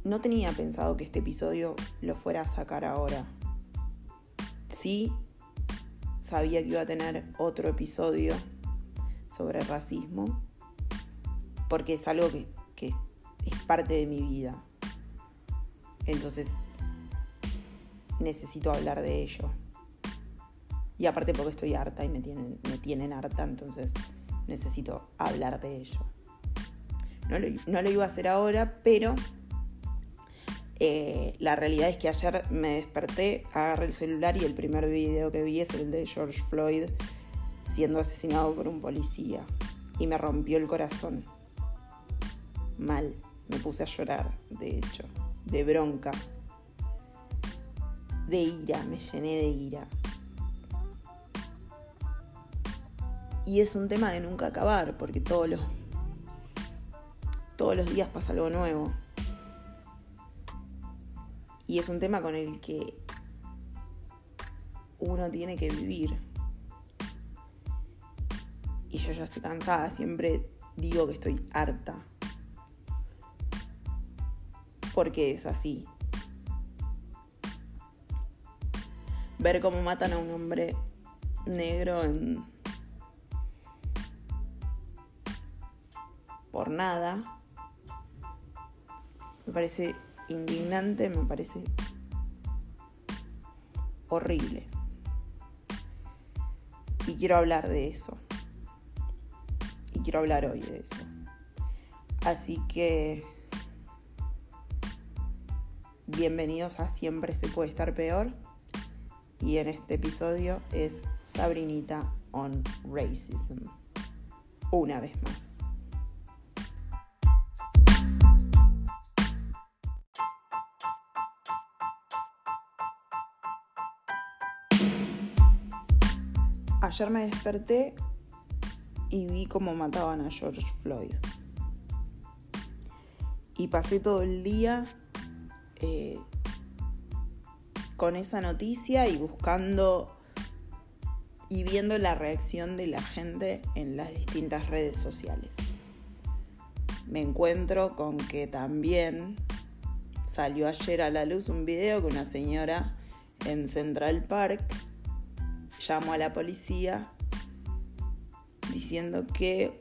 no tenía pensado que este episodio lo fuera a sacar ahora. Sí, sabía que iba a tener otro episodio sobre racismo, porque es algo que es parte de mi vida. Entonces, necesito hablar de ello. Y aparte porque estoy harta y me tienen harta, entonces necesito hablar de ello. No lo iba a hacer ahora, pero la realidad es que ayer me desperté, agarré el celular y el primer video que vi es el de George Floyd siendo asesinado por un policía. Y me rompió el corazón. Mal. Me puse a llorar, de hecho. De bronca. De ira. Me llené de ira. Y es un tema de nunca acabar, porque todos los días pasa algo nuevo. Y es un tema con el que uno tiene que vivir. Y yo ya estoy cansada, siempre digo que estoy harta. Porque es así. Ver cómo matan a un hombre negro por nada me parece indignante, me parece horrible. Y quiero hablar de eso. Y quiero hablar hoy de eso. Así que bienvenidos a Siempre se puede estar peor. Y en este episodio es Sabrinita on Racism. Una vez más. Ayer me desperté y vi cómo mataban a George Floyd. Y pasé todo el día con esa noticia y buscando y viendo la reacción de la gente en las distintas redes sociales. Me encuentro con que también salió ayer a la luz un video que una señora en Central Park llamó a la policía diciendo que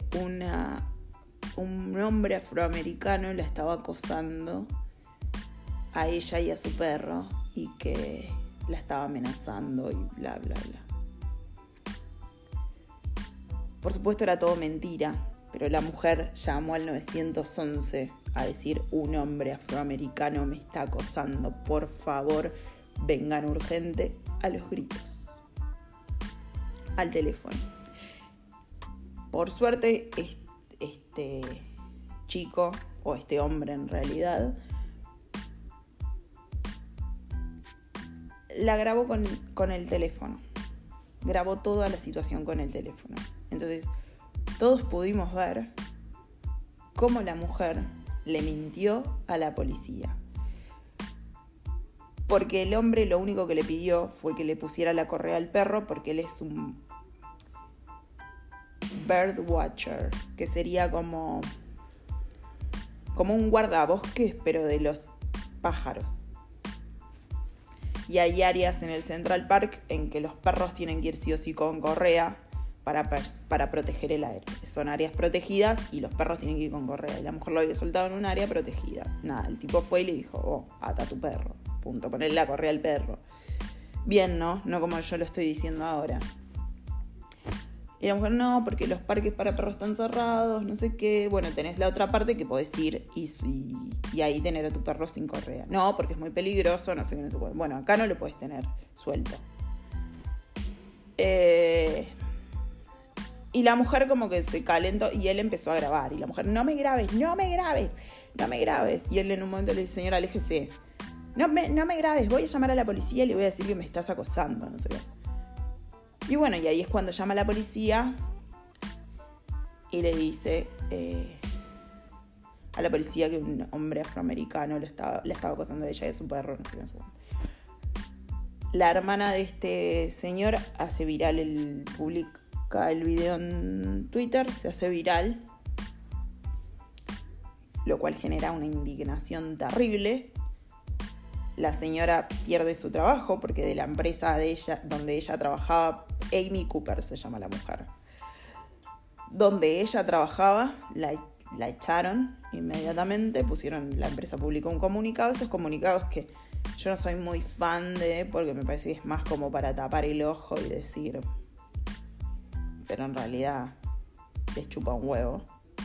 un hombre afroamericano la estaba acosando a ella y a su perro y que la estaba amenazando y bla, bla, bla. Por supuesto era todo mentira, pero la mujer llamó al 911 a decir: un hombre afroamericano me está acosando, por favor, vengan urgente, a los gritos, al teléfono. Por suerte, este chico, o este hombre en realidad, la grabó con el teléfono. Grabó toda la situación con el teléfono. Entonces, todos pudimos ver cómo la mujer le mintió a la policía. Porque el hombre lo único que le pidió fue que le pusiera la correa al perro, porque él es un bird watcher, que sería como un guardabosques, pero de los pájaros. Y hay áreas en el Central Park en que los perros tienen que ir sí o sí con correa para proteger el aire. Son áreas protegidas y los perros tienen que ir con correa. Y la mujer lo había soltado en un área protegida. Nada, el tipo fue y le dijo: ata a tu perro. Punto, ponerle la correa al perro. Bien, ¿no? No como yo lo estoy diciendo ahora. Y la mujer: no, porque los parques para perros están cerrados, no sé qué. Bueno, tenés la otra parte que podés ir y ahí tener a tu perro sin correa. No, porque es muy peligroso, no sé qué, no se puede. Bueno, acá no lo podés tener suelto. Y la mujer como que se calentó y él empezó a grabar. Y la mujer: no me grabes. Y él en un momento le dice: señora, aléjese. No me grabes, voy a llamar a la policía y le voy a decir que me estás acosando, no sé qué. Y bueno, y ahí es cuando llama a la policía y le dice a la policía que un hombre afroamericano la estaba acosando a ella y a su perro, no sé qué. La hermana de este señor hace viral publica el video en Twitter, se hace viral. lo cual genera una indignación terrible. La señora pierde su trabajo porque de la empresa de ella, donde ella trabajaba, Amy Cooper se llama la mujer, donde ella trabajaba, la echaron inmediatamente. La empresa publicó un comunicado, esos comunicados que yo no soy muy fan de, porque me parece que es más como para tapar el ojo y decir, pero en realidad les chupa un huevo.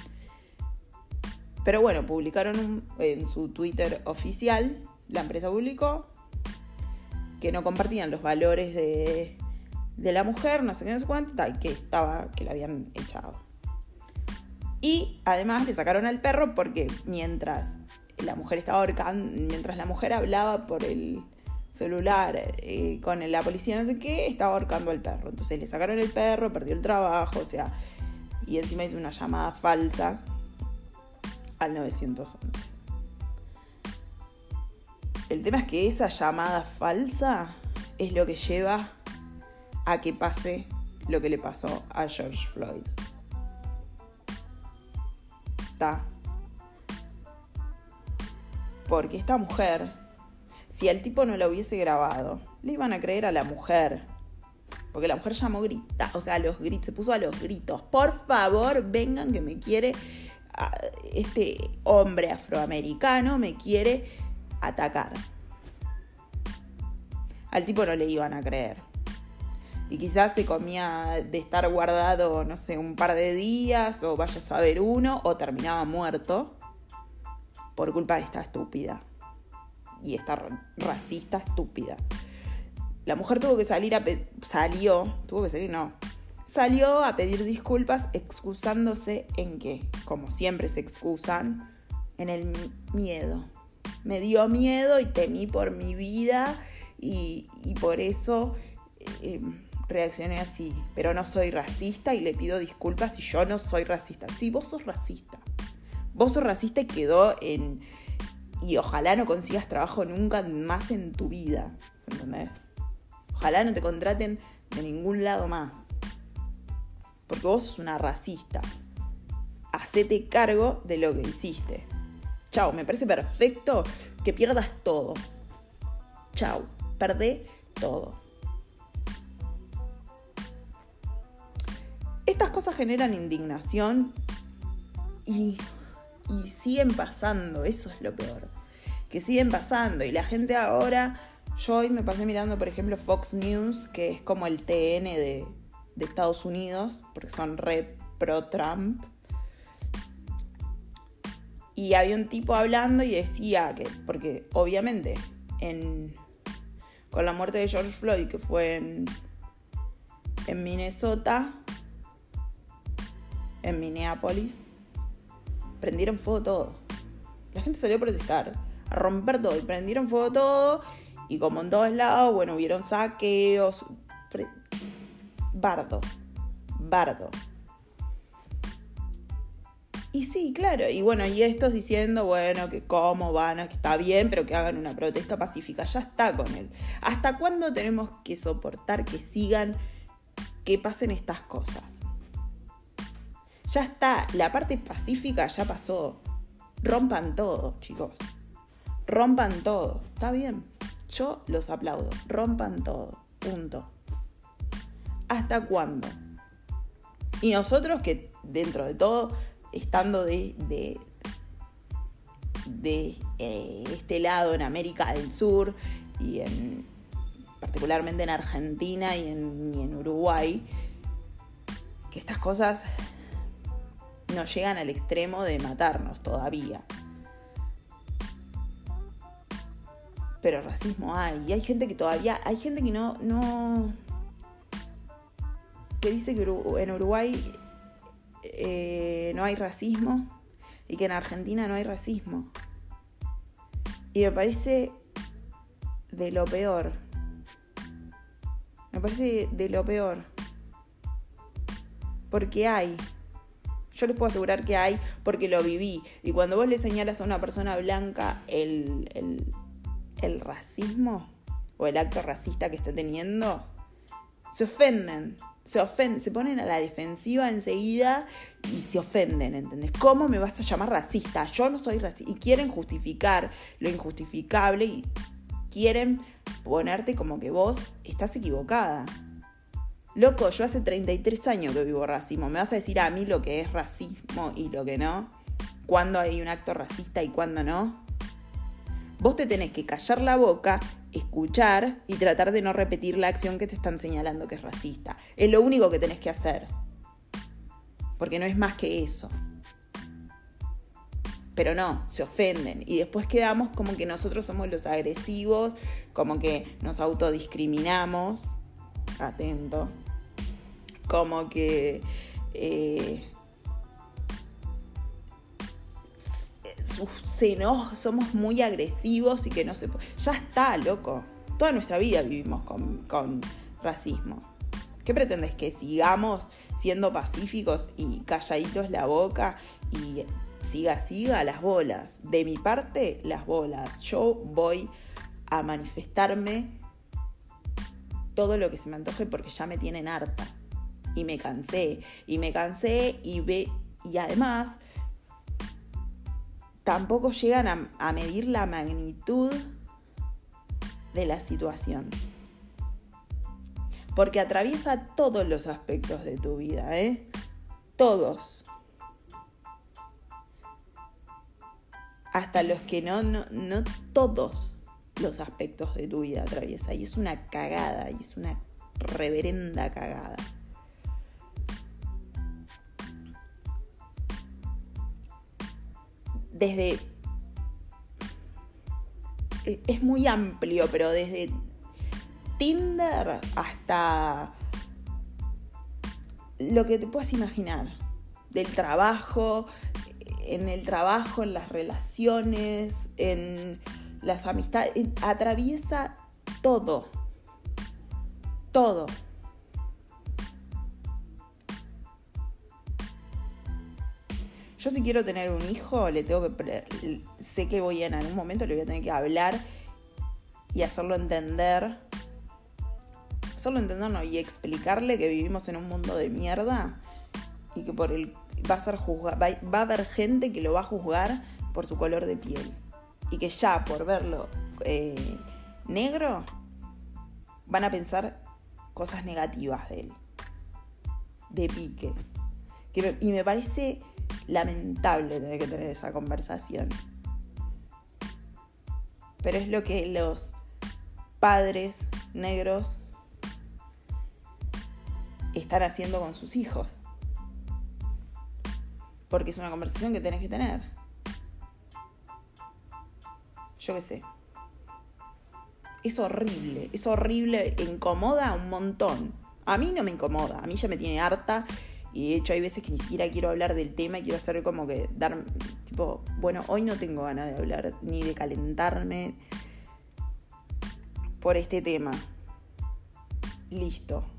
Pero bueno, publicaron en su Twitter oficial, la empresa publicó que no compartían los valores de la mujer, no sé qué, no sé cuánto, que la habían echado. Y además le sacaron al perro porque mientras la mujer estaba ahorcando, mientras la mujer hablaba por el celular con la policía, no sé qué, estaba ahorcando al perro. Entonces le sacaron el perro, perdió el trabajo, y encima hizo una llamada falsa al 911. El tema es que esa llamada falsa es lo que lleva a que pase lo que le pasó a George Floyd. ¿Está? Porque esta mujer, si el tipo no la hubiese grabado, le iban a creer a la mujer. Porque la mujer llamó se puso a los gritos. Por favor, vengan que me quiere, este hombre afroamericano me quiere atacar. Al tipo no le iban a creer. Y quizás se comía de estar guardado, no sé, un par de días, o vaya a saber uno, o terminaba muerto por culpa de esta estúpida. Y esta racista estúpida. La mujer tuvo que salió a pedir disculpas excusándose en qué, como siempre se excusan, en el miedo. Me dio miedo y temí por mi vida y por eso reaccioné así. Pero no soy racista y le pido disculpas y yo no soy racista. Sí, vos sos racista. Vos sos racista y ojalá no consigas trabajo nunca más en tu vida. ¿Entendés? Ojalá no te contraten de ningún lado más. Porque vos sos una racista. Hacete cargo de lo que hiciste. Chau, me parece perfecto que pierdas todo. Chau, perdé todo. Estas cosas generan indignación y siguen pasando. Eso es lo peor. Que siguen pasando. Y la gente ahora... Yo hoy me pasé mirando, por ejemplo, Fox News, que es como el TN de Estados Unidos, porque son re pro-Trump. Y había un tipo hablando y decía que, porque obviamente con la muerte de George Floyd, que fue en Minnesota, en Minneapolis, prendieron fuego todo. La gente salió a protestar, a romper todo, y prendieron fuego todo. Y como en todos lados, bueno, hubieron saqueos. Bardo. Y sí, claro. Y bueno, y estos diciendo, bueno, que cómo van, que está bien, pero que hagan una protesta pacífica. Ya está con él. ¿Hasta cuándo tenemos que soportar que pasen estas cosas? Ya está. La parte pacífica ya pasó. Rompan todo, chicos. Rompan todo. Está bien. Yo los aplaudo. Rompan todo. Punto. ¿Hasta cuándo? Y nosotros que dentro de todo, estando de este lado en América del Sur y particularmente en Argentina y en Uruguay, que estas cosas no llegan al extremo de matarnos todavía. Pero racismo hay. Y hay gente que no que dice que en Uruguay no hay racismo y que en Argentina no hay racismo. Y me parece de lo peor. Porque hay. Yo les puedo asegurar que hay porque lo viví. Y cuando vos le señalas a una persona blanca el racismo o el acto racista que está teniendo, se ofenden. se ofenden, se ponen a la defensiva enseguida y se ofenden, ¿entendés? ¿Cómo me vas a llamar racista? Yo no soy racista. Y quieren justificar lo injustificable y quieren ponerte como que vos estás equivocada. Loco, yo hace 33 años que vivo racismo. ¿Me vas a decir a mí lo que es racismo y lo que no? ¿Cuándo hay un acto racista y cuándo no? Vos te tenés que callar la boca, escuchar y tratar de no repetir la acción que te están señalando que es racista. Es lo único que tenés que hacer. Porque no es más que eso. Pero no, se ofenden. Y después quedamos como que nosotros somos los agresivos, como que nos autodiscriminamos. Atento. Como que somos muy agresivos y que no se... Ya está, loco. Toda nuestra vida vivimos con racismo. ¿Qué pretendes? ¿Que sigamos siendo pacíficos y calladitos la boca y siga las bolas? De mi parte, las bolas. Yo voy a manifestarme todo lo que se me antoje porque ya me tienen harta. Y me cansé. Y además tampoco llegan a medir la magnitud de la situación. Porque atraviesa todos los aspectos de tu vida, Todos. Hasta los que no todos los aspectos de tu vida atraviesa. Y es una cagada, y es una reverenda cagada. Es muy amplio, pero desde Tinder hasta lo que te puedas imaginar. Del trabajo, en el trabajo, en las relaciones, en las amistades. Atraviesa todo. Todo. Yo si quiero tener un hijo, sé que en algún momento le voy a tener que hablar y hacerlo entender y explicarle que vivimos en un mundo de mierda y que va a haber gente que lo va a juzgar por su color de piel y que ya por verlo negro van a pensar cosas negativas de él, de pique. Y me parece lamentable tener que tener esa conversación. Pero es lo que los padres negros están haciendo con sus hijos. Porque es una conversación que tenés que tener. Yo qué sé. Es horrible, incomoda un montón. A mí no me incomoda, a mí ya me tiene harta. Y de hecho hay veces que ni siquiera quiero hablar del tema y quiero hacer como que bueno, hoy no tengo ganas de hablar ni de calentarme por este tema. Listo.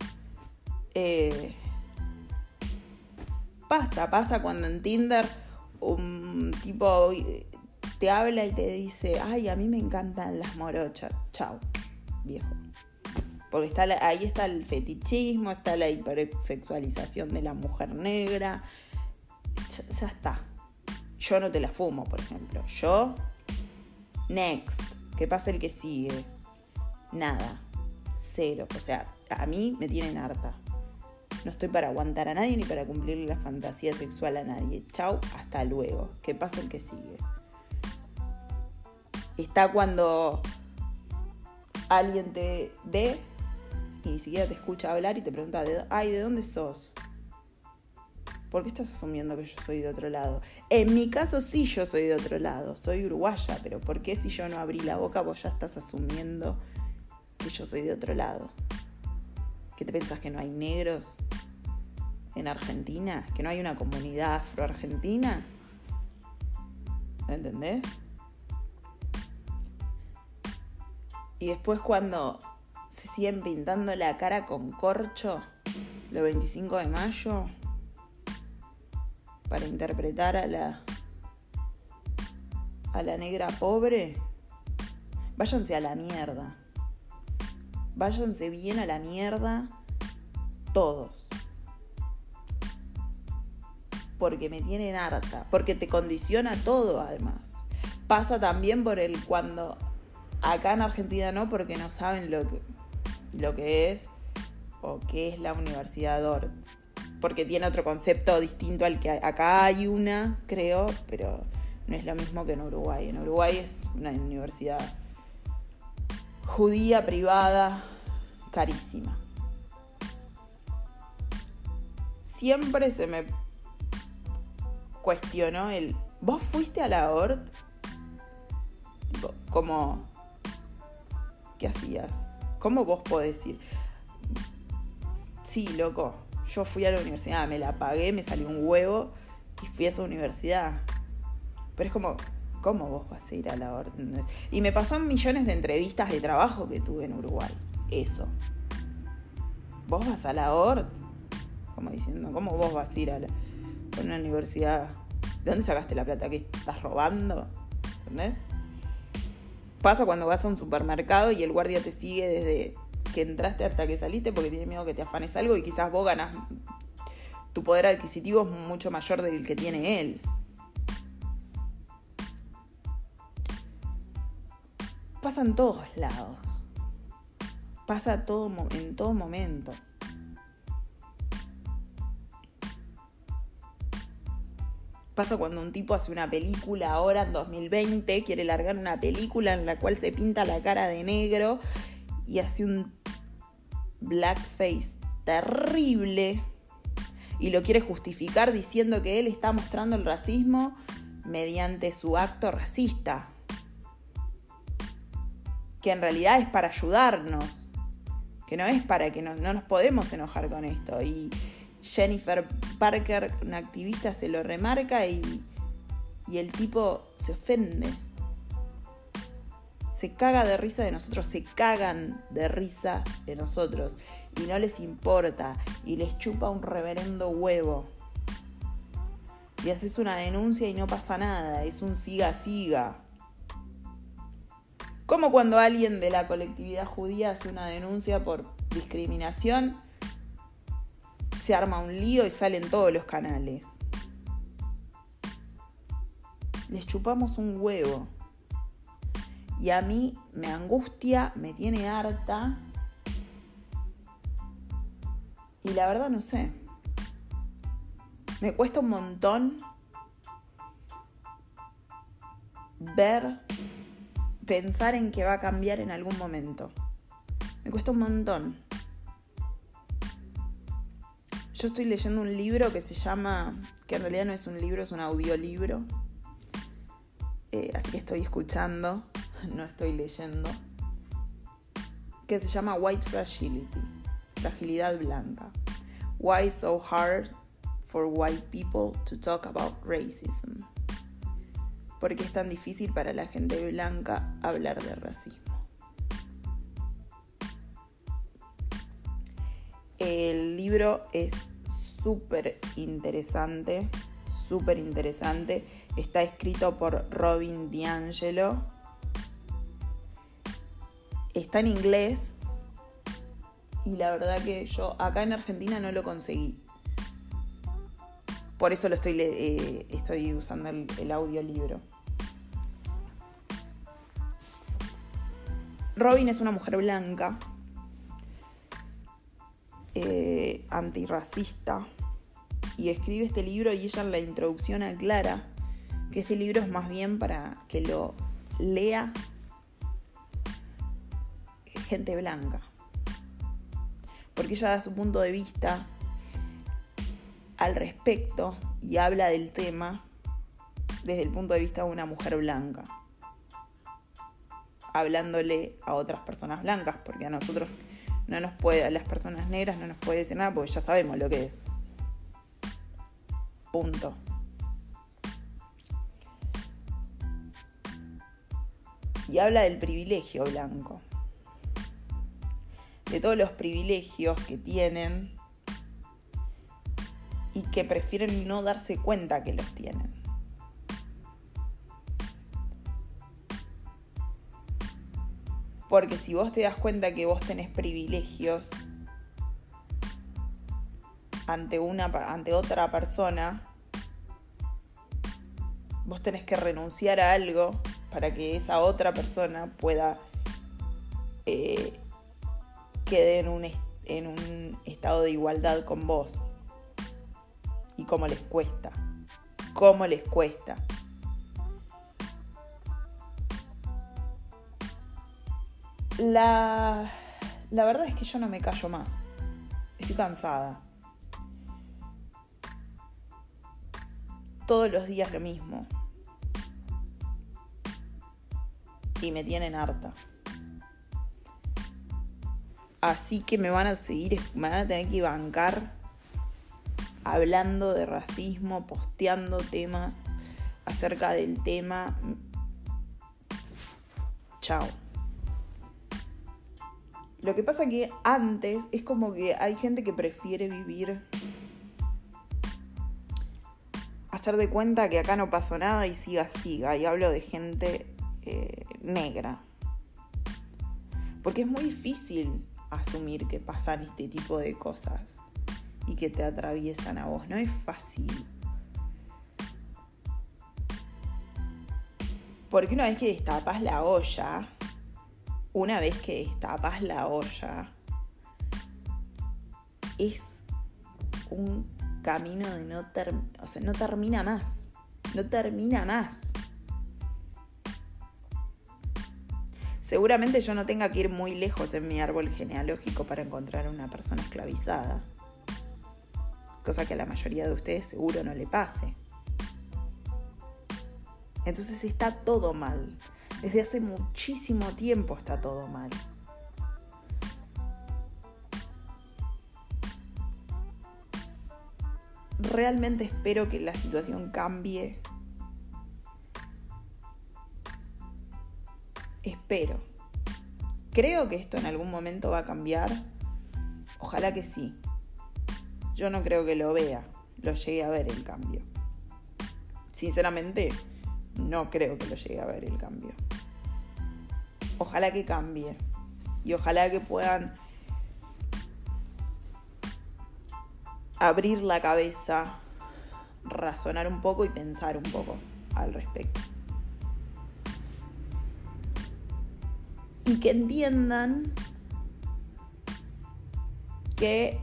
Pasa cuando en Tinder un tipo te habla y te dice, ay, a mí me encantan las morochas. Chau, viejo. Porque ahí está el fetichismo, está la hipersexualización de la mujer negra. Ya está. Yo no te la fumo, por ejemplo. Yo, next. Que pase el que sigue. Nada. Cero. O sea, a mí me tienen harta. No estoy para aguantar a nadie ni para cumplir la fantasía sexual a nadie. Chau, hasta luego. Que pase el que sigue. Está cuando alguien te ve y ni siquiera te escucha hablar y te pregunta, ¿de dónde sos? ¿Por qué estás asumiendo que yo soy de otro lado? En mi caso sí yo soy de otro lado, soy uruguaya, pero ¿por qué si yo no abrí la boca vos ya estás asumiendo que yo soy de otro lado? ¿Qué te pensás, que no hay negros en Argentina? ¿Que no hay una comunidad afroargentina? ¿Me entendés? Y después cuando se siguen pintando la cara con corcho, los 25 de mayo, para interpretar a la negra pobre, váyanse a la mierda. Váyanse bien a la mierda. todos. Porque me tienen harta, porque te condiciona todo además. Pasa también por el cuando, acá en Argentina no, porque no saben lo que es o qué es la Universidad Dort, porque tiene otro concepto distinto al que acá hay una, creo, pero no es lo mismo que en Uruguay. En Uruguay es una universidad judía, privada, carísima. Siempre se me cuestionó ¿vos fuiste a la Dort? Tipo, como, ¿qué hacías? ¿Cómo vos podés ir? Sí, loco, yo fui a la universidad, me la pagué, me salió un huevo y fui a esa universidad. Pero es como, ¿cómo vos vas a ir a la Dort? Y me pasó en millones de entrevistas de trabajo que tuve en Uruguay. Eso. ¿Vos vas a la Dort? Como diciendo, ¿cómo vos vas a ir a una universidad? ¿De dónde sacaste la plata? ¿Qué estás robando? ¿Entendés? Pasa cuando vas a un supermercado y el guardia te sigue desde que entraste hasta que saliste porque tiene miedo que te afanes algo y quizás vos ganás, tu poder adquisitivo es mucho mayor del que tiene él. Pasa en todos lados. Pasa en todo momento. Pasa cuando un tipo hace una película ahora en 2020, quiere largar una película en la cual se pinta la cara de negro y hace un blackface terrible y lo quiere justificar diciendo que él está mostrando el racismo mediante su acto racista, que en realidad es para ayudarnos, que no es para que no nos podemos enojar con esto. Y Jennifer Parker, una activista, se lo remarca y el tipo se ofende. Se caga de risa de nosotros, se cagan de risa de nosotros y no les importa y les chupa un reverendo huevo. Y haces una denuncia y no pasa nada, es un siga. Como cuando alguien de la colectividad judía hace una denuncia por discriminación, se arma un lío y sale en todos los canales. Les chupamos un huevo. Y a mí me angustia, me tiene harta. Y la verdad no sé. Me cuesta un montón pensar en que va a cambiar en algún momento. Me cuesta un montón. Yo estoy leyendo un libro que se llama, que en realidad no es un libro, es un audiolibro. Así que estoy escuchando, no estoy leyendo. Que se llama White Fragility, fragilidad blanca. Why so hard for white people to talk about racism? ¿Por qué es tan difícil para la gente blanca hablar de racismo? El libro es súper interesante. Está escrito por Robin DiAngelo. Está en inglés. Y la verdad que yo acá en Argentina no lo conseguí. Por eso lo estoy usando el audiolibro. Robin es una mujer blanca, antirracista, y escribe este libro y ella en la introducción aclara que este libro es más bien para que lo lea gente blanca. Porque ella da su punto de vista al respecto y habla del tema desde el punto de vista de una mujer blanca, hablándole a otras personas blancas, porque a nosotros a las personas negras no nos puede decir nada porque ya sabemos lo que es. Punto. Y habla del privilegio blanco, de todos los privilegios que tienen y que prefieren no darse cuenta que los tienen. Porque si vos te das cuenta que vos tenés privilegios, ante otra persona, vos tenés que renunciar a algo para que esa otra persona pueda quede en un estado de igualdad con vos. Y cómo les cuesta. Cómo les cuesta. La verdad es que yo no me callo más. Estoy cansada. Todos los días lo mismo. Y me tienen harta. Así que me van a tener que bancar hablando de racismo, posteando temas acerca del tema. Chao. Lo que pasa que antes es como que hay gente que prefiere vivir, hacer de cuenta que acá no pasó nada y siga. Y hablo de gente negra. Porque es muy difícil asumir que pasan este tipo de cosas y que te atraviesan a vos. No es fácil. Porque una vez que destapas la olla, es un camino de no termina más. No termina más. Seguramente yo no tenga que ir muy lejos en mi árbol genealógico para encontrar a una persona esclavizada. Cosa que a la mayoría de ustedes seguro no le pase. Entonces está todo mal. Desde hace muchísimo tiempo está todo mal. Realmente espero que la situación cambie. Espero. Creo que esto en algún momento va a cambiar. Ojalá que sí. Yo no creo que lo llegue a ver el cambio. Sinceramente, no creo que lo llegue a ver el cambio. Ojalá que cambie. Y ojalá que puedan abrir la cabeza, razonar un poco y pensar un poco al respecto. Y que entiendan que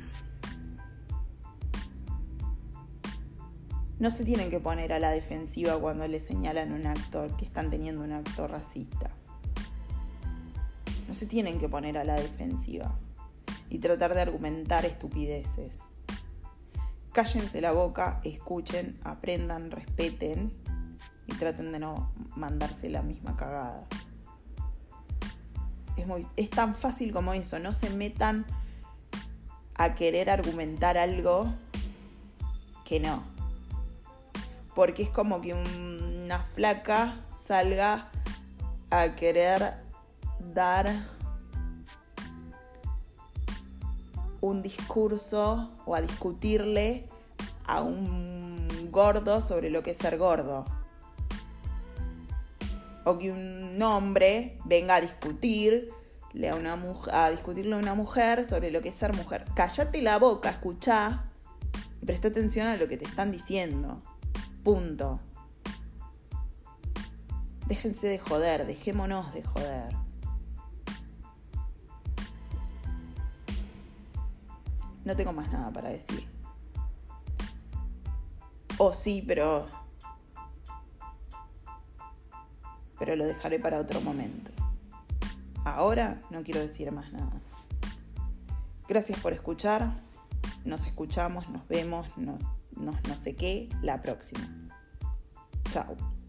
no se tienen que poner a la defensiva cuando le señalan un acto, que están teniendo un acto racista. No se tienen que poner a la defensiva y tratar de argumentar estupideces. Cállense la boca, escuchen, aprendan, respeten y traten de no mandarse la misma cagada. Es tan fácil como eso. No se metan a querer argumentar algo que no. Porque es como que una flaca salga a querer dar un discurso o a discutirle a un gordo sobre lo que es ser gordo. O que un hombre venga a discutirle a una mujer sobre lo que es ser mujer. Cállate la boca, escuchá y presta atención a lo que te están diciendo. Punto. Déjense de joder, dejémonos de joder. No tengo más nada para decir. Sí, pero lo dejaré para otro momento. Ahora no quiero decir más nada. Gracias por escuchar. Nos escuchamos, nos vemos, no sé qué, la próxima. Chao.